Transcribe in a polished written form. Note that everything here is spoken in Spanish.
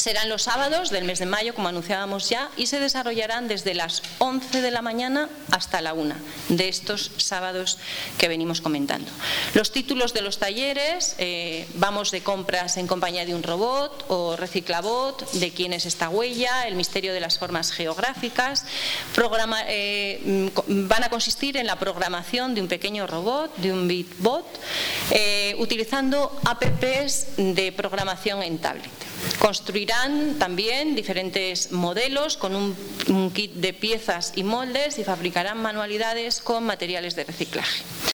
Serán los sábados del mes de mayo, como anunciábamos ya, y se desarrollarán desde las 11 de la mañana hasta la 1 de estos sábados que venimos comentando. Los títulos de los talleres: vamos de compras en compañía de un robot, o Reciclabot, de quién es esta huella, el misterio de las formas geográficas. Van a consistir en la programación de un pequeño robot, de un BitBot, utilizando apps de programación en tablet. Construirán también diferentes modelos con un kit de piezas y moldes y fabricarán manualidades con materiales de reciclaje.